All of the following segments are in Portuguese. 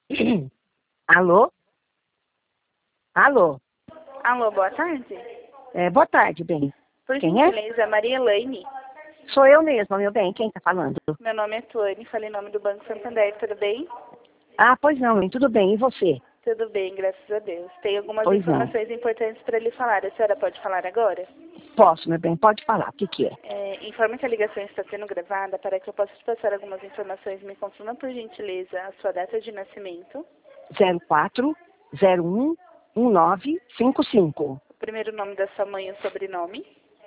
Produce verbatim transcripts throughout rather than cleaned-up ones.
Alô? Alô? Alô, boa tarde. É, boa tarde, bem. Por Quem é? gentileza, Maria Elaine. Sou eu mesma, meu bem. Quem tá falando? Meu nome é Tuane, falei em nome do Banco Santander, tudo bem? Ah, pois não, bem, tudo bem. E você? Tudo bem, graças a Deus. Tem algumas Pois não. informações importantes para lhe falar. A senhora pode falar agora? Posso, meu bem, pode falar. O que que é? É, informe que a ligação está sendo gravada para que eu possa te passar algumas informações. Me confirma, por gentileza, a sua data de nascimento. zero quatro zero um um nove cinco cinco. O primeiro nome da sua mãe e o sobrenome.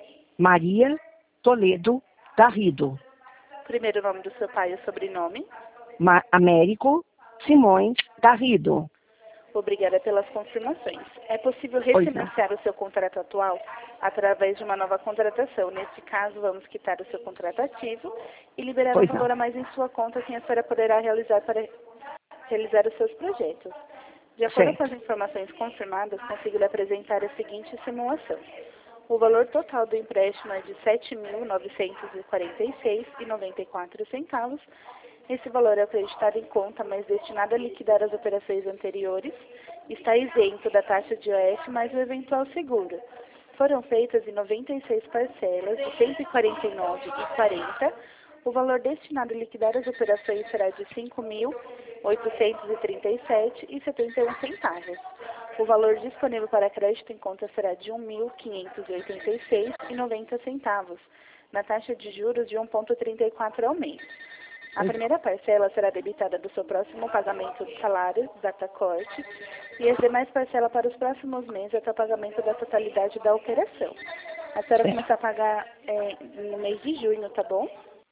Maria Toledo Garrido. O primeiro nome do seu pai e o sobrenome. Ma Américo Simões Garrido. Obrigada pelas confirmações. É possível Pois não. refinanciar o seu contrato atual através de uma nova contratação. Neste caso, vamos quitar o seu contrato ativo e liberar um Pois valor não. a mais em sua conta que a senhora poderá realizar para realizar os seus projetos. De acordo Certo. com as informações confirmadas, consigo lhe apresentar a seguinte simulação. O valor total do empréstimo é de sete mil novecentos e quarenta e seis reais e noventa e quatro centavos. Esse valor é acreditado em conta, mas destinado a liquidar as operações anteriores, está isento da taxa de O F mais o eventual seguro. Foram feitas em noventa e seis parcelas de cento e quarenta e nove reais e quarenta centavos. O valor destinado a liquidar as operações será de cinco mil oitocentos e trinta e sete reais e setenta e um centavos. O valor disponível para crédito em conta será de um mil quinhentos e oitenta e seis reais e noventa centavos, na taxa de juros de um vírgula trinta e quatro ao mês. A primeira parcela será debitada do seu próximo pagamento do salário, data corte, e as demais parcelas para os próximos meses até o pagamento da totalidade da operação. A senhora Certo. começa a pagar é, no mês de junho, tá bom?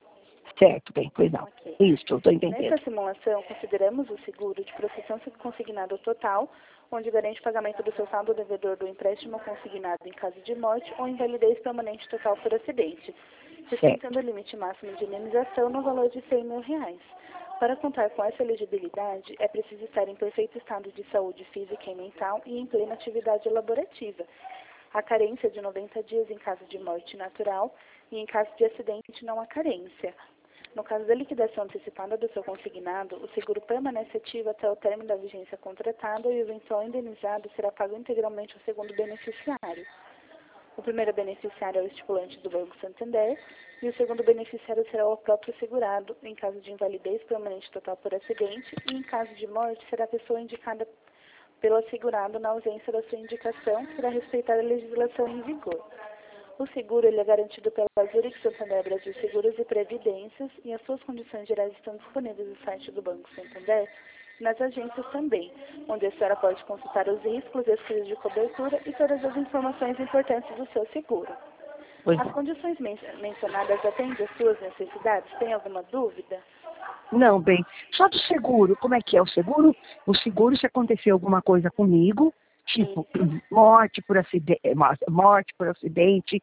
Certo, bem, pois não. Ok. Isso, eu estou entendendo. Nessa simulação, consideramos o seguro de proteção consignado total, onde garante o pagamento do seu saldo devedor do empréstimo consignado em caso de morte ou invalidez permanente total por acidente, sustentando o limite máximo de indenização no valor de cem mil reais. Para contar com essa elegibilidade, é preciso estar em perfeito estado de saúde física e mental e em plena atividade laborativa. A carência de noventa dias em caso de morte natural e em caso de acidente não há carência. No caso da liquidação antecipada do seu consignado, o seguro permanece ativo até o término da vigência contratada e o eventual indenizado será pago integralmente ao segundo beneficiário. O primeiro beneficiário é o estipulante do Banco Santander e o segundo beneficiário será o próprio segurado, em caso de invalidez permanente total por acidente, e em caso de morte será a pessoa indicada pelo assegurado na ausência da sua indicação, que irá respeitar a legislação em vigor. O seguro ele é garantido pela Zurich Santander Brasil Seguros e Previdências e as suas condições gerais estão disponíveis no site do Banco Santander e nas agências também, onde a senhora pode consultar os riscos, as crises de cobertura e todas as informações importantes do seu seguro. Pois As não. condições men mencionadas atendem às suas necessidades? Tem alguma dúvida? Não, bem, só do seguro, como é que é o seguro? O seguro, se acontecer alguma coisa comigo, tipo, Isso. morte por acidente, morte por acidente,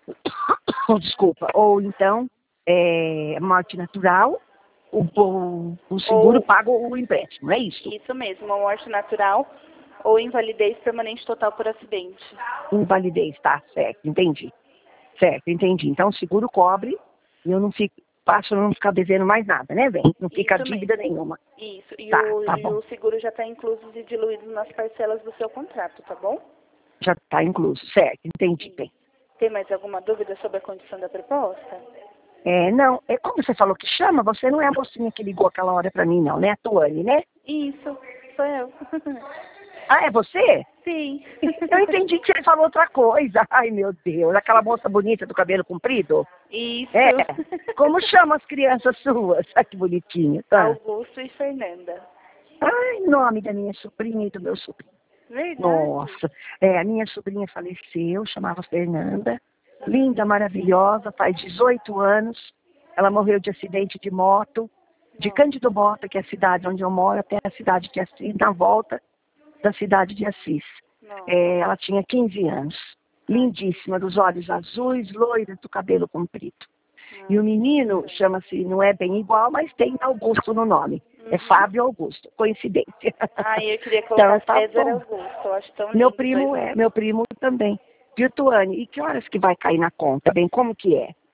desculpa, ou então, é, morte natural, o, o, o seguro Ou, paga o empréstimo, é isso? isso mesmo, uma morte natural ou invalidez permanente total por acidente. Invalidez, tá, certo, entendi. Certo, entendi. Então o seguro cobre e eu não fico, passo a não ficar devendo mais nada, né, bem? Não fica Isso dívida mesmo. nenhuma. Isso. E, Tá, o, tá e bom. o seguro já está incluso e diluído nas parcelas do seu contrato, tá bom? Já tá incluso, certo, entendi, bem. Tem mais alguma dúvida sobre a condição da proposta? É, não, é como você falou que chama, você não é a mocinha que ligou aquela hora pra mim, não, né? A Tuane, né? Isso, sou eu. Ah, é você? Sim. Eu entendi que você falou outra coisa. Ai, meu Deus, aquela moça bonita do cabelo comprido? Isso. É, como chama as crianças suas? Ai, que bonitinha, tá? Augusto e Fernanda. Ai, nome da minha sobrinha e do meu sobrinho. Verdade. Nossa, é, a minha sobrinha faleceu, chamava Fernanda, linda, maravilhosa, faz dezoito anos, ela morreu de acidente de moto, de Cândido Mota, que é a cidade onde eu moro, até a cidade de Assis, na volta da cidade de Assis. É, ela tinha quinze anos, lindíssima, dos olhos azuis, loira, do cabelo comprido. E o menino chama-se, não é bem igual, mas tem Augusto no nome. É Fábio Augusto, coincidência. Ah, eu queria colocar Então, tá César bom. Augusto, eu acho tão lindo. Meu primo dois é, nomes. meu primo também. Viu, Tuane? E que horas que vai cair na conta? Bem, como que é?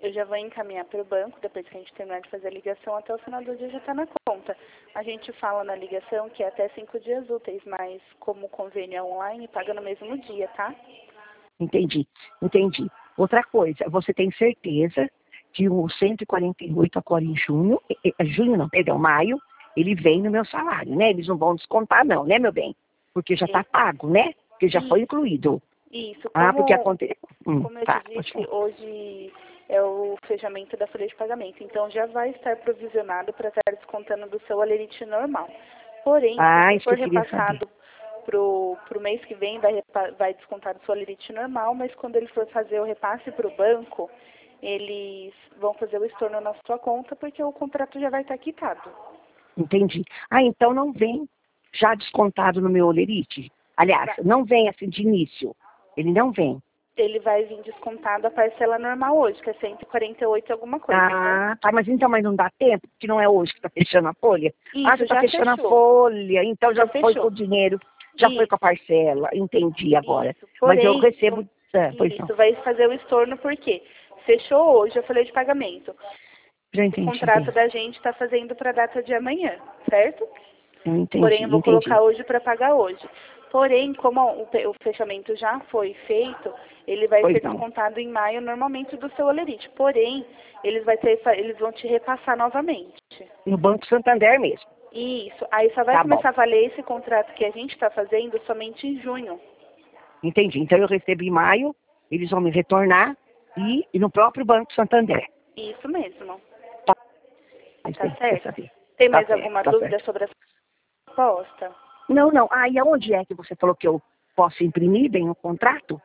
Eu já vou encaminhar para o banco, depois que a gente terminar de fazer a ligação, até o final do dia já está na conta. A gente fala na ligação que é até cinco dias úteis, mas como o convênio é online, paga no mesmo dia, tá? Entendi, entendi. Outra coisa, você tem certeza que o cento e quarenta e oito agora em junho, eh, eh, junho não, perdão, maio, ele vem no meu salário, né? Eles não vão descontar não, né, meu bem? Porque já está pago, né? Porque já foi incluído. Isso, Ah, como, porque acontece... Hum, como eu tá, te pode disse, falar. hoje é o fechamento da folha de pagamento, então já vai estar provisionado para estar descontando do seu alerite normal. Porém, Ah, se isso que for eu queria saber. repassado pro, pro mês que vem, vai, repa- vai descontar do seu alerite normal, mas quando ele for fazer o repasse para o banco, eles vão fazer o estorno na sua conta, porque o contrato já vai estar quitado. Entendi. Ah, então não vem já descontado no meu olerite? Aliás, Vai- não vem assim de início. Ele não vem. Ele vai vir descontado a parcela normal hoje, que é cento e quarenta e oito alguma coisa, né? Ah, tá, mas então, mas não dá tempo, porque não é hoje que está fechando a folha. Ah, Isso, você está já fechando a fechou. folha, então já Já foi com fechou. o dinheiro, já foi com a Isso, parcela, entendi agora. isso. Mas eu Porém, recebo, é, pois não, isso vai fazer o estorno porque fechou hoje a folha de pagamento. já O entendi contrato bem, da gente está fazendo para a data de amanhã, certo? eu Porém, entendi, eu vou entendi. colocar hoje para pagar hoje. Porém, como o, pe- o fechamento já foi feito, ele vai Pois ser não, descontado em maio normalmente do seu olerite. Porém, eles, vai ter, eles vão te repassar novamente. no Banco Santander mesmo, Isso. Aí só vai tá bom, começar a valer esse contrato que a gente está fazendo somente em junho. entendi. Então eu recebo em maio, eles vão me retornar e, e no próprio Banco Santander. Isso mesmo. Tá, mas Tá bem, quer certo? saber? Tem Tá mais certo, alguma tá dúvida certo. sobre essa proposta? Não, não. Ah, e aonde é que você falou que eu posso imprimir bem o contrato?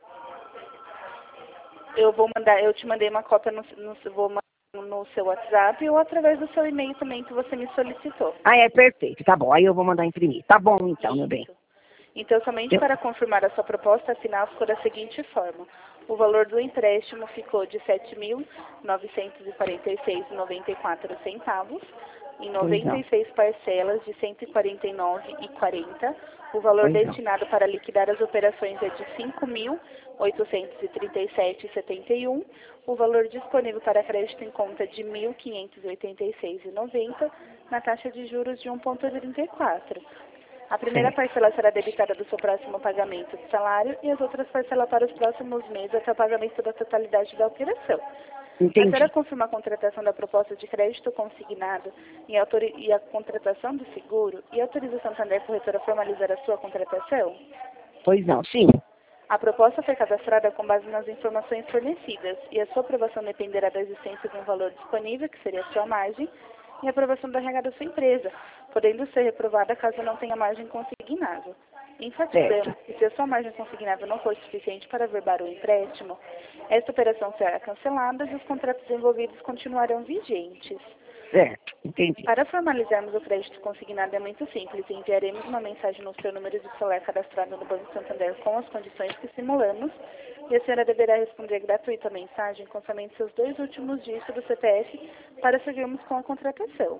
Eu vou mandar, eu te mandei uma cópia no, no, vou mandar no seu WhatsApp ou através do seu e-mail também que você me solicitou. Ah, é perfeito, tá bom. Aí eu vou mandar imprimir. Tá bom então, meu bem. Isso. Então, somente Eu- para confirmar a sua proposta, a final ficou da seguinte forma. O valor do empréstimo ficou de sete mil novecentos e quarenta e seis reais e noventa e quatro centavos, em Pois noventa não, e seis parcelas de cento e quarenta e nove reais e quarenta centavos. O valor pois não. destinado para liquidar as operações é de cinco mil oitocentos e trinta e sete reais e setenta e um centavos. O valor disponível para crédito em conta é de mil quinhentos e oitenta e seis reais e noventa centavos, na taxa de juros de um vírgula trinta e quatro. A primeira Certo. parcela será debitada do seu próximo pagamento de salário e as outras parcelas para os próximos meses até o pagamento da totalidade da operação. A senhora Entendi. confirma a contratação da proposta de crédito consignado e, autori- e a contratação do seguro e autoriza o Santander Corretora a formalizar a sua contratação? Pois não, sim. A proposta foi cadastrada com base nas informações fornecidas e a sua aprovação dependerá da existência de um valor disponível, que seria a sua margem, e a aprovação da R H da sua empresa, podendo ser reprovada caso não tenha margem consignável. Enfatizamos Certo. que se a sua margem consignável não for suficiente para averbar o empréstimo, esta operação será cancelada e os contratos envolvidos continuarão vigentes. Certo. Entendi. Para formalizarmos o crédito consignado é muito simples. Enviaremos uma mensagem no seu número de celular cadastrado no Banco Santander com as condições que simulamos e a senhora deverá responder gratuita a mensagem com somente seus dois últimos dígitos do C P F para seguirmos com a contratação.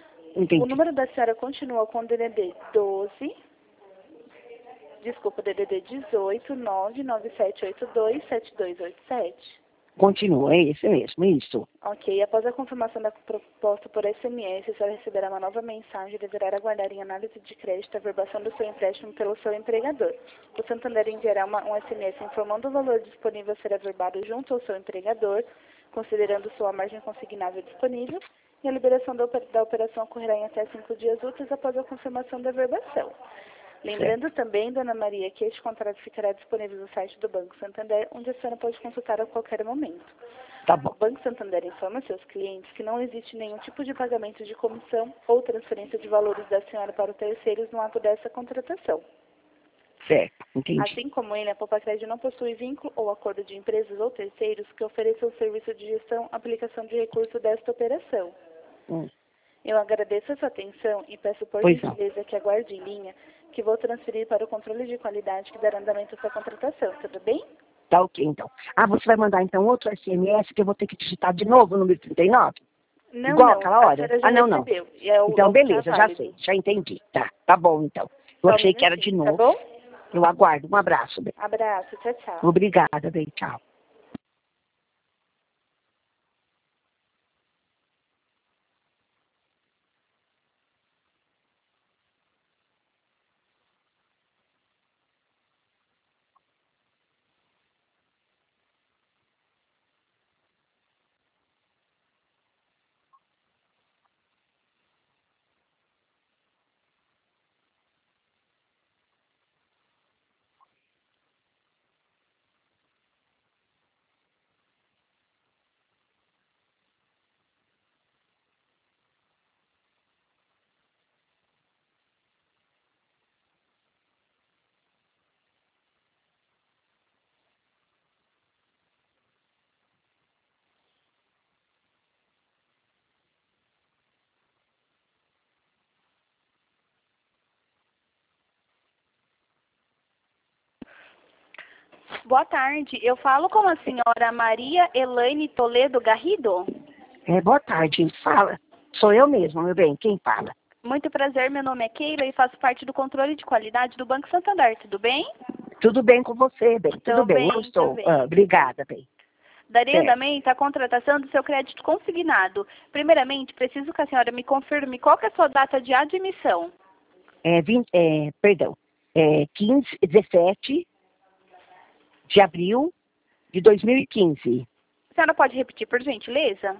O Entendi. número da senhora continua com o D D D doze, desculpa, D D D dezoito, nove nove sete oito dois, sete dois oito sete. Continua, é esse mesmo, isso. Ok, após a confirmação da proposta por S M S, a senhora receberá uma nova mensagem e deverá aguardar em análise de crédito a verbação do seu empréstimo pelo seu empregador. O Santander enviará uma, um S M S informando o valor disponível a ser averbado junto ao seu empregador, considerando sua margem consignável disponível, e a liberação da, oper da operação ocorrerá em até cinco dias úteis após a confirmação da verbação. Lembrando Certo. também, dona Maria, que este contrato ficará disponível no site do Banco Santander, onde a senhora pode consultar a qualquer momento. Tá bom. O Banco Santander informa seus clientes que não existe nenhum tipo de pagamento de comissão ou transferência de valores da senhora para os terceiros no ato dessa contratação. Certo. Entendi. Assim como ele, a Popacred não possui vínculo ou acordo de empresas ou terceiros que ofereçam o serviço de gestão, aplicação de recurso desta operação. Hum. Eu agradeço a sua atenção e peço por Pois não. gentileza que aguarde em linha, que vou transferir para o controle de qualidade que dará andamento à sua contratação, tudo bem? Tá ok, então. Ah, você vai mandar então outro S M S que eu vou ter que digitar de novo o número trinta e nove? Não, Igual não, aquela a hora? senhora já Ah, não, não. recebeu. E é o, é Então, o que está beleza, já válido. sei, já entendi. Tá, tá bom, então. Eu Só um achei que era de minutinho, tá novo. bom? Eu aguardo. Um abraço, bem. Abraço, tchau, tchau. Obrigada, bem. Tchau. Boa tarde. Eu falo com a senhora Maria Elaine Toledo Garrido? É, boa tarde. Fala. Sou eu mesmo, meu bem. Quem fala? Muito prazer, meu nome é Keila e faço parte do controle de qualidade do Banco Santander. Tudo bem? Tudo bem com você, bem? Tudo Tô bem, bem, eu estou. tô bem. Ah, obrigada, bem. Daria Certo. andamento à contratação do seu crédito consignado. Primeiramente, preciso que a senhora me confirme qual que é a sua data de admissão. É, vinte, é, perdão. É quinze, dezessete de abril de dois mil e quinze. A senhora pode repetir, por gentileza?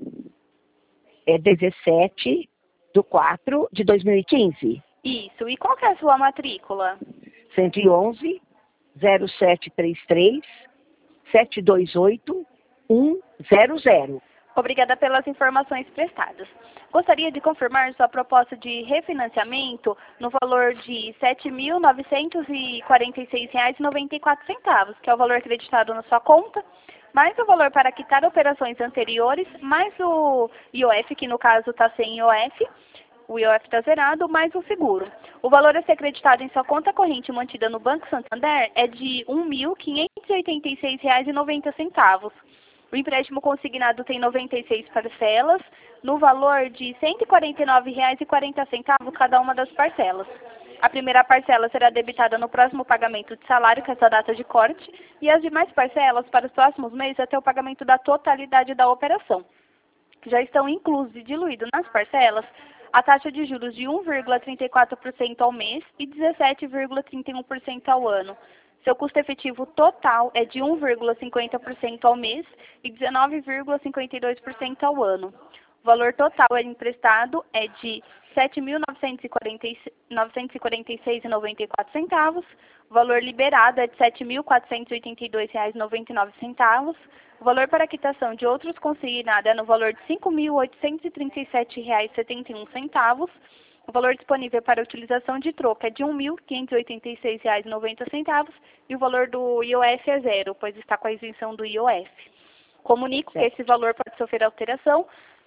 É dezessete de quatro de dois mil e quinze. Isso. E qual que é a sua matrícula? cento e onze, zero sete três três, sete dois oito, um zero zero. Obrigada pelas informações prestadas. Gostaria de confirmar sua proposta de refinanciamento no valor de sete mil novecentos e quarenta e seis reais e noventa e quatro centavos, que é o valor acreditado na sua conta, mais o valor para quitar operações anteriores, mais o I O F, que no caso está sem I O F, o I O F está zerado, mais o seguro. O valor a ser acreditado em sua conta corrente mantida no Banco Santander é de um mil quinhentos e oitenta e seis reais e noventa centavos. O empréstimo consignado tem noventa e seis parcelas, no valor de cento e quarenta e nove reais e quarenta centavos cada uma das parcelas. A primeira parcela será debitada no próximo pagamento de salário, que é essa data de corte, e as demais parcelas para os próximos meses até o pagamento da totalidade da operação. Já estão inclusos e diluídos nas parcelas a taxa de juros de um vírgula trinta e quatro por cento ao mês e dezessete vírgula trinta e um por cento ao ano. Seu custo efetivo total é de um vírgula cinquenta por cento ao mês e dezenove vírgula cinquenta e dois por cento ao ano. O valor total emprestado é de sete mil novecentos e quarenta e seis reais e noventa e quatro centavos. O valor liberado é de sete mil quatrocentos e oitenta e dois reais e noventa e nove centavos. O valor para quitação de outros consignados é no valor de cinco mil oitocentos e trinta e sete reais e setenta e um centavos. O valor disponível para utilização de troca é de um mil quinhentos e oitenta e seis reais e noventa centavos e o valor do I O F é zero, pois está com a isenção do I O F. Comunico que esse valor pode sofrer alteração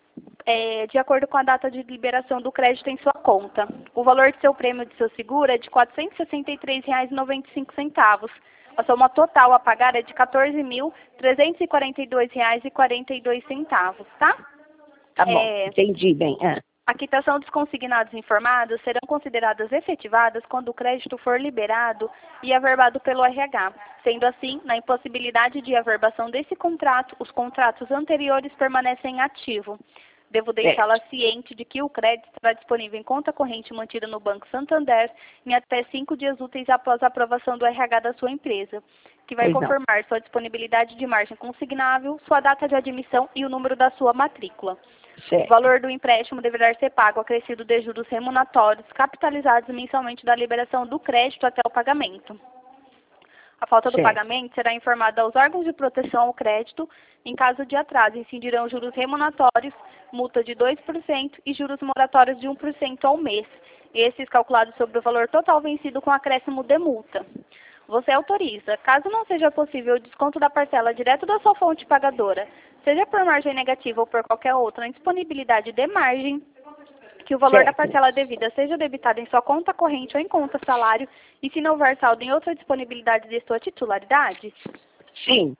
é, de acordo com a data de liberação do crédito em sua conta. O valor de seu prêmio de seu seguro é de quatrocentos e sessenta e três reais e noventa e cinco centavos. A soma total a pagar é de quatorze mil trezentos e quarenta e dois reais e quarenta e dois centavos, tá? Tá bom, É, entendi bem. Ah. A quitação dos consignados informados serão consideradas efetivadas quando o crédito for liberado e averbado pelo R H. Sendo assim, na impossibilidade de averbação desse contrato, os contratos anteriores permanecem ativos. Devo deixá-la ciente de que o crédito estará disponível em conta corrente mantida no Banco Santander em até cinco dias úteis após a aprovação do R H da sua empresa, que vai Pois não. confirmar sua disponibilidade de margem consignável, sua data de admissão e o número da sua matrícula. Certo. O valor do empréstimo deverá ser pago acrescido de juros remuneratórios capitalizados mensalmente da liberação do crédito até o pagamento. A falta do Certo. pagamento será informada aos órgãos de proteção ao crédito. Em caso de atraso, incidirão juros remuneratórios, multa de dois por cento e juros moratórios de um por cento ao mês, esses calculados sobre o valor total vencido com acréscimo de multa. Você autoriza, caso não seja possível o desconto da parcela direto da sua fonte pagadora, seja por margem negativa ou por qualquer outra indisponibilidade de margem, que o valor Certo. da parcela devida seja debitado em sua conta corrente ou em conta salário, e se não houver saldo em outra disponibilidade de sua titularidade? Sim.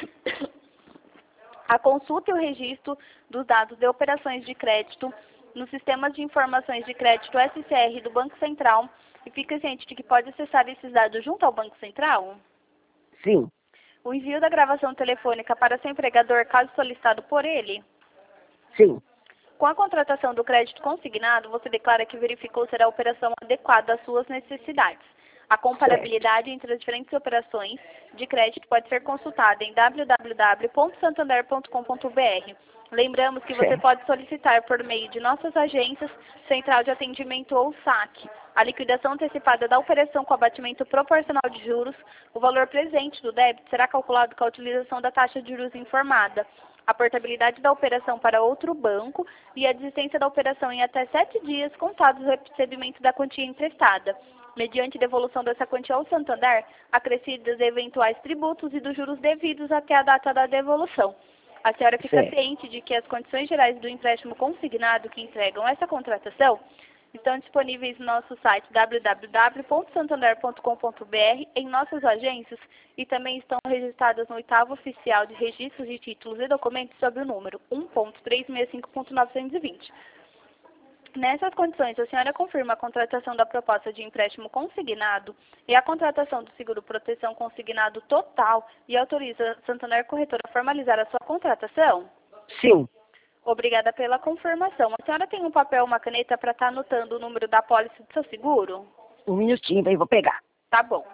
A consulta e o registro dos dados de operações de crédito nos sistemas de informações de crédito S C R do Banco Central, e fique ciente de que pode acessar esses dados junto ao Banco Central. Sim. O envio da gravação telefônica para seu empregador, caso solicitado por ele. Sim. Com a contratação do crédito consignado, você declara que verificou ser a operação adequada às suas necessidades. A comparabilidade entre as diferentes operações de crédito pode ser consultada em w w w ponto santander ponto com ponto b r. Lembramos que você Certo. pode solicitar por meio de nossas agências, Central de Atendimento ou S A C, a liquidação antecipada da operação com abatimento proporcional de juros. O valor presente do débito será calculado com a utilização da taxa de juros informada, a portabilidade da operação para outro banco e a desistência da operação em até sete dias contados do recebimento da quantia emprestada, mediante devolução dessa quantia ao Santander, acrescidas eventuais tributos e dos juros devidos até a data da devolução. A senhora fica Certo. ciente de que as condições gerais do empréstimo consignado que entregam essa contratação estão disponíveis no nosso site w w w ponto santander ponto com ponto b r, em nossas agências, e também estão registradas no oitavo oficial de registros de títulos e documentos sob o número um ponto trezentos e sessenta e cinco ponto novecentos e vinte. Nessas condições, a senhora confirma a contratação da proposta de empréstimo consignado e a contratação do seguro proteção consignado total e autoriza a Santander Corretora a formalizar a sua contratação? Sim. Obrigada pela confirmação. A senhora tem um papel, uma caneta para estar anotando o número da pólice do seu seguro? Um minutinho, aí vou pegar. Tá bom.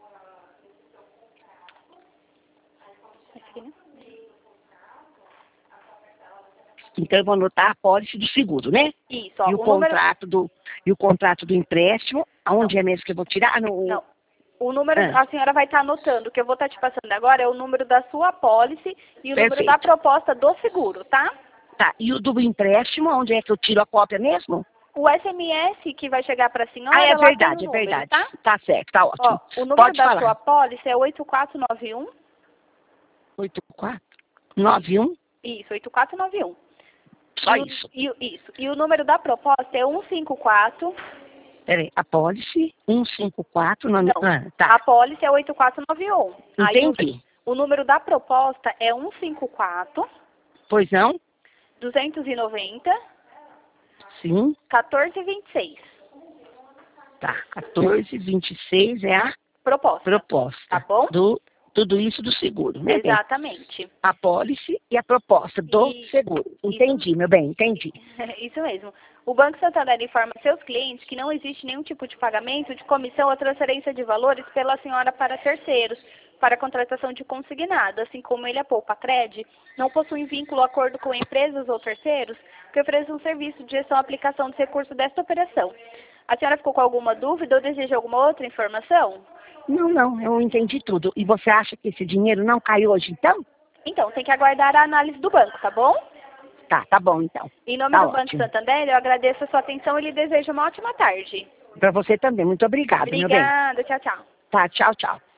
Então eu vou anotar a pólice do seguro, né? Isso. Ó, e, o o contrato número... do, e o contrato do empréstimo, aonde é mesmo que eu vou tirar? No... Não. O número, ah. a senhora vai estar anotando, o que eu vou estar te passando agora é o número da sua pólice e o Perfeito. número da proposta do seguro, tá? Tá, e o do empréstimo, onde é que eu tiro a cópia mesmo? O S M S que vai chegar para a senhora, Ah, é lá verdade, tem o é número, verdade. Tá? Tá certo, tá ótimo. Ó, o número Pode da falar. sua pólice é oito quatro nove um. oito quatro nove um? Isso, oito quatro nove um. Só e o, isso. E, isso. E o número da proposta é cento e cinquenta e quatro. Peraí, a pólice cento e cinquenta e quatro, nome... Não, ah, tá. a pólice é oito quatro nove um. Entendi. Aí o, o número da proposta é cento e cinquenta e quatro. Pois não? duzentos e noventa. Sim. quatorze e vinte e seis. Tá, quatorze, vinte e seis é a proposta. proposta. Tá bom? Do, tudo isso do seguro, né, bem? Exatamente. A pólice e a proposta do E, seguro. Entendi, isso, meu bem, entendi. Isso mesmo. O Banco Santander informa seus clientes que não existe nenhum tipo de pagamento de comissão ou transferência de valores pela senhora para terceiros, para a contratação de consignado, assim como ele, a Poupa Cred, não possui vínculo ou acordo com empresas ou terceiros que ofereçam serviço de gestão e aplicação dos recursos desta operação. A senhora ficou com alguma dúvida ou deseja alguma outra informação? Não, não, eu entendi tudo. E você acha que esse dinheiro não caiu hoje, então? Então, tem que aguardar a análise do banco, tá bom? Tá, tá bom, então. Em nome Tá do Banco ótimo. Santander, eu agradeço a sua atenção e lhe desejo uma ótima tarde. Pra você também, muito obrigada, meu bem. Obrigada, tchau, tchau. Tá, tchau, tchau.